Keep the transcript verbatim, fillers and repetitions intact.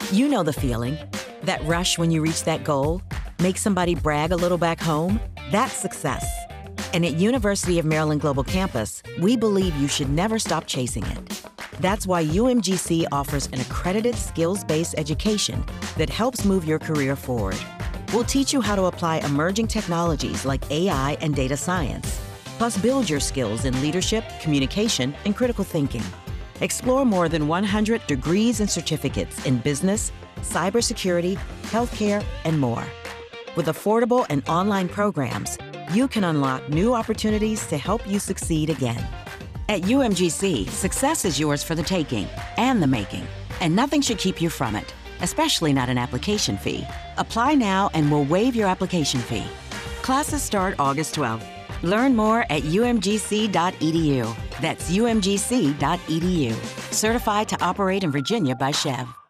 You know the feeling. That rush when you reach that goal? Make somebody brag a little back home? That's success. And at University of Maryland Global Campus, we believe you should never stop chasing it. That's why U M G C offers an accredited skills-based education that helps move your career forward. We'll teach you how to apply emerging technologies like A I and data science, plus build your skills in leadership, communication, and critical thinking. Explore more than one hundred degrees and certificates in business, cybersecurity, healthcare, and more. With affordable and online programs, you can unlock new opportunities to help you succeed again. At U M G C, success is yours for the taking and the making, and nothing should keep you from it, especially not an application fee. Apply now and we'll waive your application fee. Classes start August twelfth. Learn more at U M G C dot E D U. That's U M G C dot E D U. Certified to operate in Virginia by Chev.